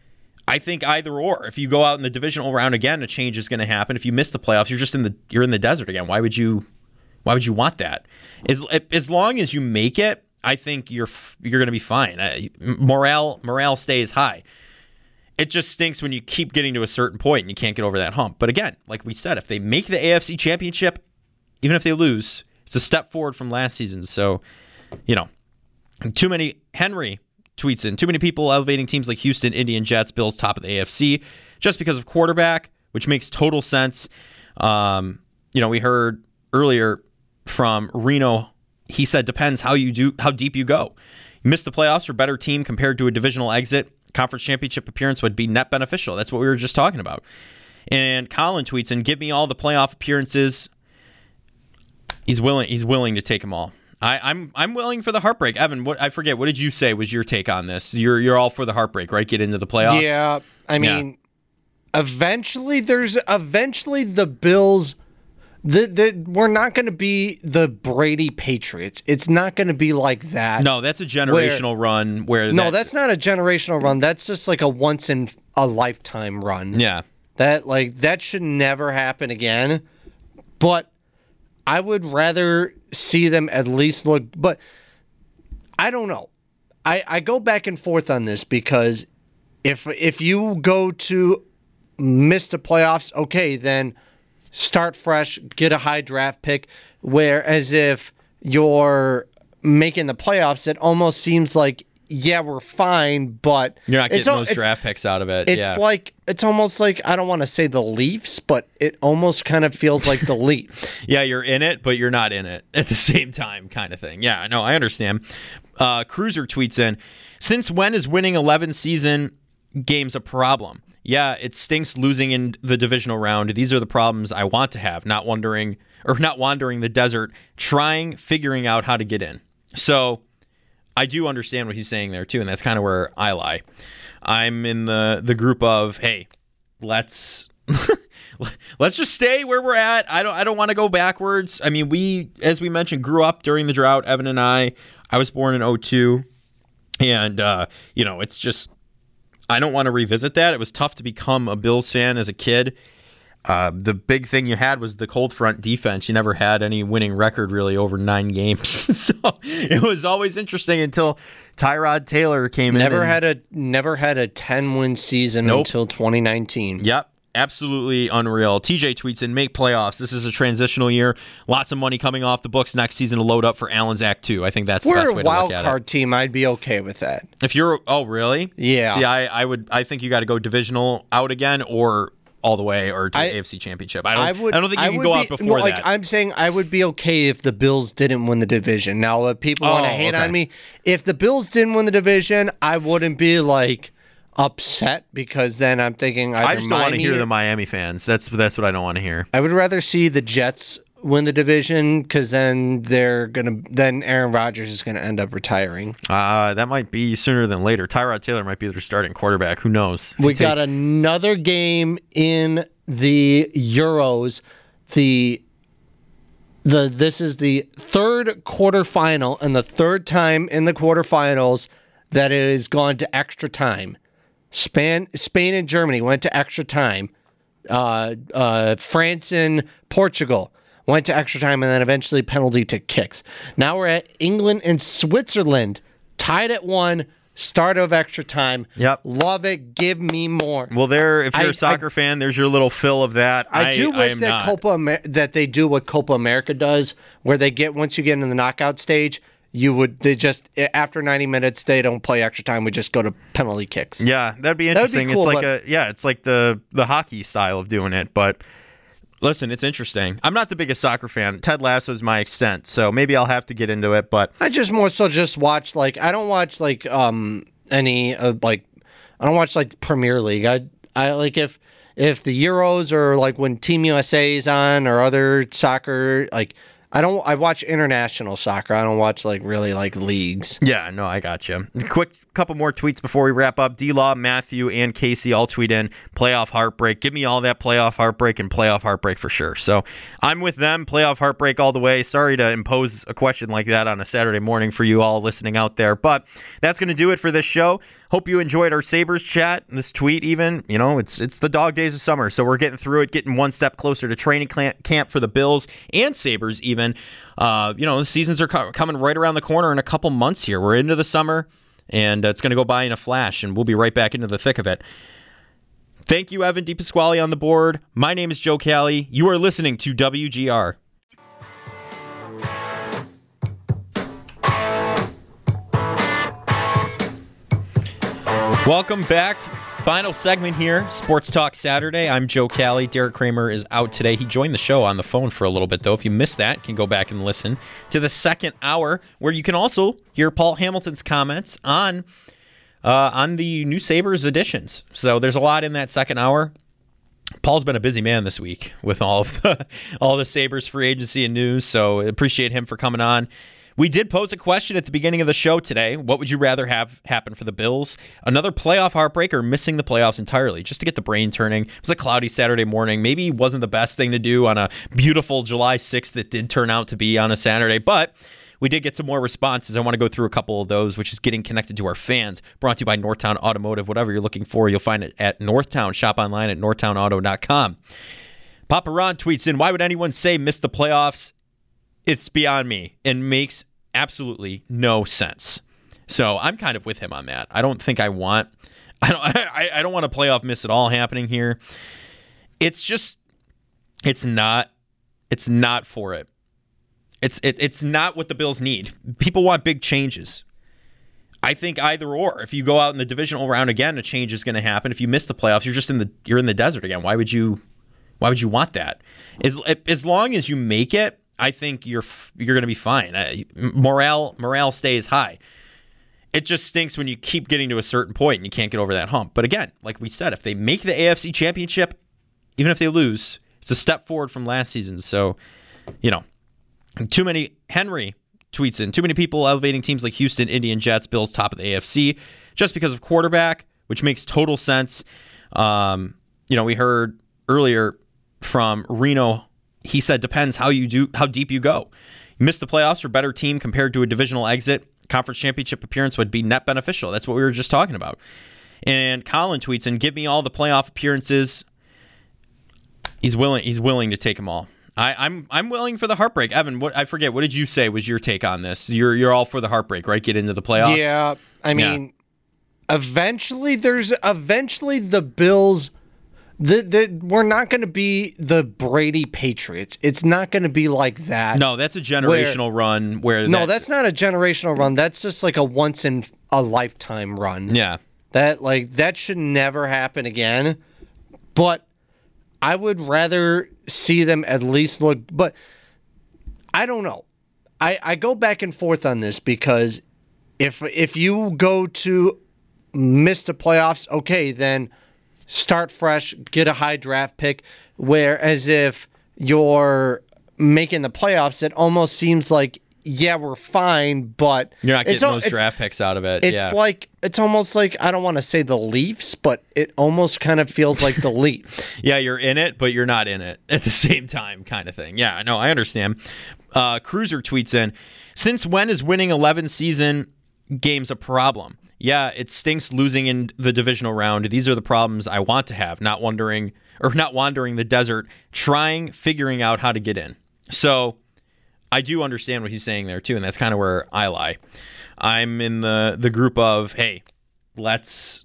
I think either or. If you go out in the divisional round again, a change is going to happen. If you miss the playoffs, you're just in the you're in the desert again. Why would you why would you want that? As as long as you make it, I think you're you're going to be fine. Uh, morale morale stays high. It just stinks when you keep getting to a certain point and you can't get over that hump. But again, like we said, if they make the A F C Championship, even if they lose, it's a step forward from last season. So, you know, too many Henry tweets in, too many people elevating teams like Houston, Indian Jets, Bills top of the A F C just because of quarterback, which makes total sense. Um, you know, we heard earlier from Reno. He said, depends how you do, how deep you go. You miss the playoffs for a better team compared to a divisional exit. Conference championship appearance would be net beneficial. That's what we were just talking about. And Colin tweets in, give me all the playoff appearances. He's willing. He's willing to take them all. I, I'm I'm willing for the heartbreak. Evan, what I forget. What did you say was your take on this? You're you're all for the heartbreak, right? Get into the playoffs.
Yeah, I mean, yeah. eventually there's eventually the Bills. The, the, we're not going to be the Brady Patriots. It's not going to be like that.
No, that's a generational where, run. Where
no,
that,
that's not a generational run. That's just like a once in a lifetime run.
Yeah,
that like that should never happen again. But I would rather see them at least look. But I don't know. I, I go back and forth on this because if if you go to miss the playoffs, okay, then start fresh, get a high draft pick. Whereas if you're making the playoffs, it almost seems like, yeah, we're fine, but
you're not getting
it's,
those draft picks out of it.
It's
yeah.
like it's almost like I don't want to say the Leafs, but it almost kind of feels like the Leafs.
Yeah, you're in it, but you're not in it at the same time, kind of thing. Yeah, no, I understand. Uh, Cruiser tweets in, since when is winning eleven season games a problem? Yeah, it stinks losing in the divisional round. These are the problems I want to have, not wondering or not wandering the desert, trying, figuring out how to get in. So I do understand what he's saying there too, and that's kind of where I lie. I'm in the the group of, hey, let's let's just stay where we're at. I don't I don't want to go backwards. I mean, we, as we mentioned, grew up during the drought, Evan and I. I was born in oh two, and uh, you know, it's just I don't want to revisit that. It was tough to become a Bills fan as a kid. Uh, the big thing you had was the cold front defense. You never had any winning record really over nine games. So it was always interesting until Tyrod Taylor came
never
in.
Never had a never had a ten-win season nope. until twenty nineteen.
Yep. Absolutely unreal. T J tweets in, make playoffs. This is a transitional year. Lots of money coming off the books next season to load up for Allen's Act two. I think that's the
We're
best way to look at it.
We're a wild card team. I'd be okay with that.
If you're, oh really?
Yeah.
See, I, I would. I think you got to go divisional out again, or all the way, or to I, the A F C Championship. I don't. I, would, I don't think you I can go be, out before
no, like,
that.
I'm saying I would be okay if the Bills didn't win the division. Now, if people oh, want to hate okay. on me, if the Bills didn't win the division, I wouldn't be like upset because then I'm thinking
I just don't want to hear the Miami fans. That's that's what I don't want to hear.
I would rather see the Jets win the division because then they're gonna then Aaron Rodgers is gonna end up retiring.
Uh that might be sooner than later. Tyrod Taylor might be their starting quarterback. Who knows?
We got take... another game in the Euros. The The this is the third quarterfinal and the third time in the quarterfinals that it has gone to extra time. Spain, Spain and Germany went to extra time. Uh, uh, France and Portugal went to extra time and then eventually penalty to kicks. Now we're at England and Switzerland, tied at one. Start of extra time.
Yep.
Love it. Give me more.
Well, there. If you're
I,
a soccer
I,
fan, there's your little fill of that.
I, I do wish
I
that
not.
Copa Amer- that they do what Copa America does, where they get once you get into the knockout stage, you would they just after ninety minutes they don't play extra time. We just go to penalty kicks.
Yeah, that'd be interesting. That'd be cool, it's like a yeah, it's like the the hockey style of doing it, but. Listen, it's interesting. I'm not the biggest soccer fan. Ted Lasso is my extent, so maybe I'll have to get into it. But
I just more so just watch like I don't watch like um any uh, like I don't watch like the Premier League. I I like if if the Euros or like when Team U S A is on or other soccer like I don't I watch international soccer. I don't watch like really like leagues.
Yeah, no, I got you. Quick couple more tweets before we wrap up. D-Law, Matthew, and Casey all tweet in playoff heartbreak. Give me all that playoff heartbreak and playoff heartbreak for sure. So I'm with them. Playoff heartbreak all the way. Sorry to impose a question like that on a Saturday morning for you all listening out there. But that's going to do it for this show. Hope you enjoyed our Sabres chat, this tweet even. You know, it's it's the dog days of summer, so we're getting through it, getting one step closer to training camp for the Bills and Sabres even. Uh, you know, the seasons are co- coming right around the corner in a couple months here. We're into the summer, and uh, it's going to go by in a flash, and we'll be right back into the thick of it. Thank you, Evan DePasquale on the board. My name is Joe Cali. You are listening to W G R. Welcome back. Final segment here, Sports Talk Saturday. I'm Joe Cali. Derek Kramer is out today. He joined the show on the phone for a little bit, though. If you missed that, you can go back and listen to the second hour, where you can also hear Paul Hamilton's comments on uh, on the new Sabres editions. So there's a lot in that second hour. Paul's been a busy man this week with all of the, all the Sabres free agency and news, so appreciate him for coming on. We did pose a question at the beginning of the show today. What would you rather have happen for the Bills? Another playoff heartbreak or missing the playoffs entirely, just to get the brain turning? It was a cloudy Saturday morning. Maybe it wasn't the best thing to do on a beautiful July sixth that did turn out to be on a Saturday, but we did get some more responses. I want to go through a couple of those, which is getting connected to our fans. Brought to you by Northtown Automotive. Whatever you're looking for, you'll find it at Northtown. Shop online at northtown auto dot com. Papa Ron tweets in, why would anyone say miss the playoffs? It's beyond me and makes absolutely no sense. So I'm kind of with him on that. I don't think I want I don't I, I don't want a playoff miss at all happening here. It's just it's not it's not for it. It's it, it's not what the Bills need. People want big changes. I think either or. If you go out in the divisional round again, a change is going to happen. If you miss the playoffs, you're just in the you're in the desert again. Why would you why would you want that? As as long as you make it, I think you're you're going to be fine. Uh, morale morale stays high. It just stinks when you keep getting to a certain point and you can't get over that hump. But again, like we said, if they make the A F C Championship, even if they lose, it's a step forward from last season. So, you know, too many Henry tweets in. Too many people elevating teams like Houston, Indian Jets, Bills top of the A F C just because of quarterback, which makes total sense. Um, you know, we heard earlier from Reno. He said, depends how you do, how deep you go. You miss the playoffs for better team compared to a divisional exit. Conference championship appearance would be net beneficial. That's what we were just talking about. And Colin tweets, and give me all the playoff appearances. He's willing. He's willing to take them all. I, I'm I'm willing for the heartbreak. Evan, what I forget. What did you say was your take on this? You're you're all for the heartbreak, right? Get into the playoffs.
Yeah, I mean, yeah. eventually there's eventually the Bills. The, the, we're not going to be the Brady Patriots. It's not going to be like that.
No, that's a generational where, run. Where
no,
that,
that's not a generational run. That's just like a once in a lifetime run.
Yeah,
that like that should never happen again. But I would rather see them at least look. But I don't know. I, I go back and forth on this because if if you go to miss the playoffs, okay, then start fresh, get a high draft pick, whereas if you're making the playoffs, it almost seems like, yeah, we're fine, but
you're not getting
it's,
those
it's,
draft picks out of it.
It's
yeah.
like, it's almost like, I don't want to say the Leafs, but it almost kind of feels like the Leafs.
Yeah, you're in it, but you're not in it at the same time kind of thing. Yeah, no, I understand. Uh, Cruiser tweets in, since when is winning eleven season games a problem? Yeah, it stinks losing in the divisional round. These are the problems I want to have, not wondering or not wandering the desert, trying, figuring out how to get in. So I do understand what he's saying there too, and that's kind of where I lie. I'm in the the group of, hey, let's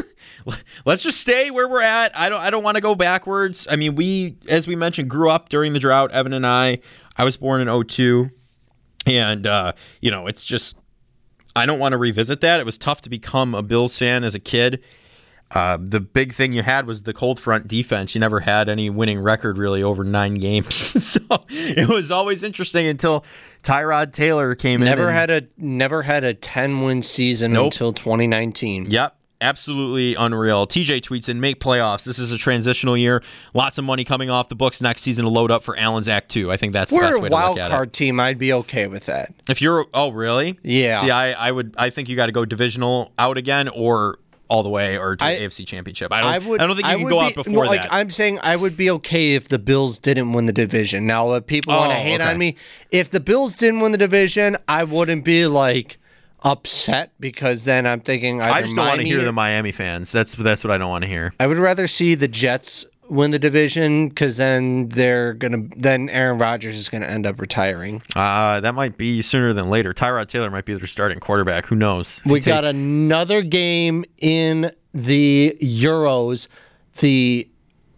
let's just stay where we're at. I don't I don't want to go backwards. I mean, we, as we mentioned, grew up during the drought, Evan and I. I was born in oh two, and uh, you know, it's just, I don't want to revisit that. It was tough to become a Bills fan as a kid. Uh, the big thing you had was the cold front defense. You never had any winning record really over nine games. So it was always interesting until Tyrod Taylor came
never
in.
Never had a never had a ten-win season nope. until twenty nineteen.
Yep. Absolutely unreal. T J tweets in, make playoffs. This is a transitional year. Lots of money coming off the books next season to load up for Allen's Act two. I think that's
We're
the best way to look at it.
We're a wild card team. I'd be okay with that.
If you're, oh, really?
Yeah.
See, I, I would. I think you got to go divisional out again or all the way or to I, the A F C Championship. I don't, I would, I don't think you I can go be, out before
no, like,
that.
I'm saying I would be okay if the Bills didn't win the division. Now, if people oh, want to hate okay. on me, if the Bills didn't win the division, I wouldn't be like upset because then I'm thinking
I just don't want to hear the Miami fans. That's that's what I don't want to hear.
I would rather see the Jets win the division because then they're gonna then Aaron Rodgers is gonna end up retiring.
Uh that might be sooner than later. Tyrod Taylor might be their starting quarterback. Who knows?
We got another game in the Euros. The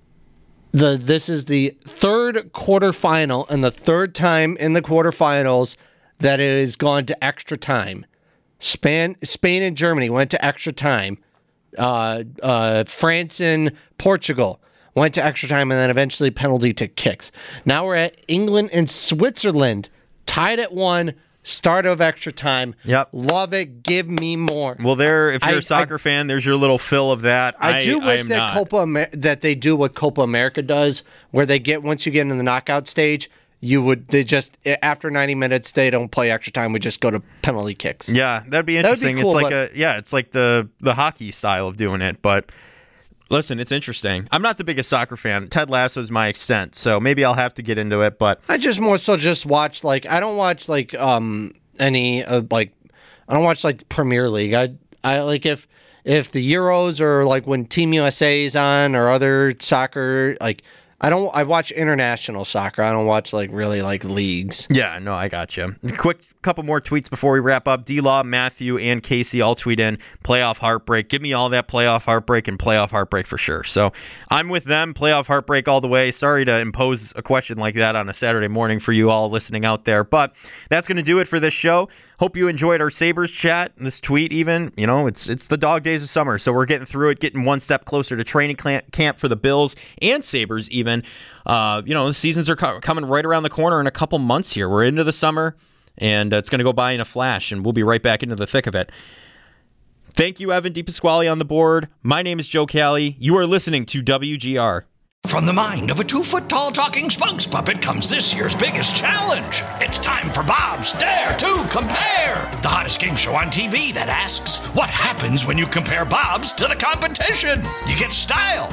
the this is the third quarterfinal and the third time in the quarterfinals that it has gone to extra time. Spain, Spain and Germany went to extra time. Uh, uh, France and Portugal went to extra time, and then eventually penalty to kicks. Now we're at England and Switzerland, tied at one, start of extra time.
Yep.
Love it. Give me more.
Well, there, if you're I, a soccer I, fan, there's your little fill of that.
I, I do wish
I
that
not.
Copa Amer- that they do what Copa America does, where they get, once you get in the knockout stage, you would, they just, after ninety minutes, they don't play extra time. We just go to penalty kicks.
Yeah, that'd be interesting.
That'd be cool,
it's like a, yeah, it's like the, the hockey style of doing it. But listen, it's interesting. I'm not the biggest soccer fan. Ted Lasso is my extent, so maybe I'll have to get into it. But
I just more so just watch, like, I don't watch, like, um any, uh, like, I don't watch, like, Premier League. I, I like, if, if the Euros or, like, when Team U S A is on or other soccer, like, I don't. I watch international soccer. I don't watch like really like leagues.
Yeah, no, I got you. Quick couple more tweets before we wrap up. D-Law, Matthew, and Casey all tweet in playoff heartbreak. Give me all that playoff heartbreak and playoff heartbreak for sure. So I'm with them. Playoff heartbreak all the way. Sorry to impose a question like that on a Saturday morning for you all listening out there, but that's going to do it for this show. Hope you enjoyed our Sabres chat, this tweet even. You know, it's it's the dog days of summer, so we're getting through it, getting one step closer to training camp for the Bills and Sabres even. Uh, you know, the seasons are co- coming right around the corner in a couple months here. We're into the summer, and uh, it's going to go by in a flash, and we'll be right back into the thick of it. Thank you, Evan DePasquale on the board. My name is Joe Cali. You are listening to W G R.
From the mind of a two-foot-tall talking spokes puppet comes this year's biggest challenge. It's time for Bob's Dare to Compare, the hottest game show on T V that asks, what happens when you compare Bob's to the competition? You get style.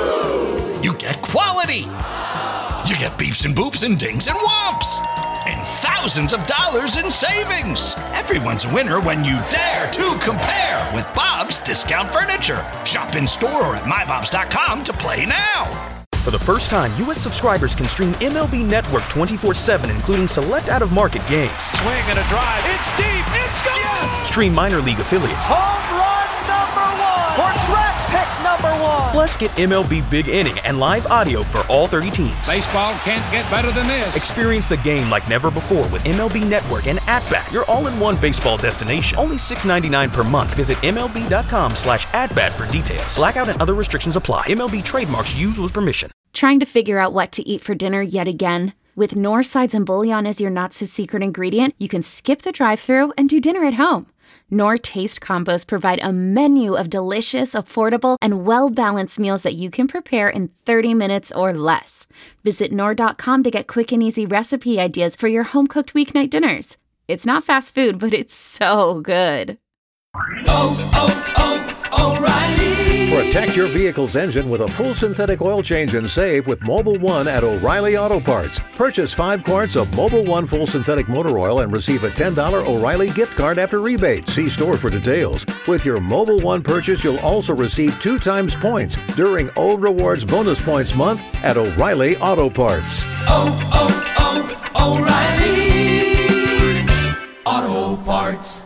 You get quality. You get beeps and boops and dings and whomps. And thousands of dollars in savings. Everyone's a winner when you dare to compare with Bob's Discount Furniture. Shop in store or at my bobs dot com to play now.
For the first time, U S subscribers can stream M L B Network twenty-four seven, including select out-of-market games.
Swing and a drive. It's deep. It's gone. Yes.
Stream minor league affiliates.
Home run number one. For track pick number one.
Plus, get M L B Big Inning and live audio for all thirty teams.
Baseball can't get better than this.
Experience the game like never before with M L B Network and At-Bat, your all-in-one baseball destination. Only six dollars and ninety-nine cents per month. Visit M L B dot com slash at-bat for details. Blackout and other restrictions apply. M L B trademarks used with permission.
Trying to figure out what to eat for dinner yet again? With Knorr Sides and Bouillon as your not-so-secret ingredient, you can skip the drive-thru and do dinner at home. Knorr Taste Combos provide a menu of delicious, affordable, and well-balanced meals that you can prepare in thirty minutes or less. Visit Knorr dot com to get quick and easy recipe ideas for your home-cooked weeknight dinners. It's not fast food, but it's so good.
oh, oh, O'Reilly.
Protect your vehicle's engine with a full synthetic oil change and save with Mobil one at O'Reilly Auto Parts. Purchase five quarts of Mobil one full synthetic motor oil and receive a ten dollars O'Reilly gift card after rebate. See store for details. With your Mobil one purchase, you'll also receive two times points during O Rewards Bonus Points Month at O'Reilly Auto Parts.
Oh, oh, oh, O'Reilly Auto Parts.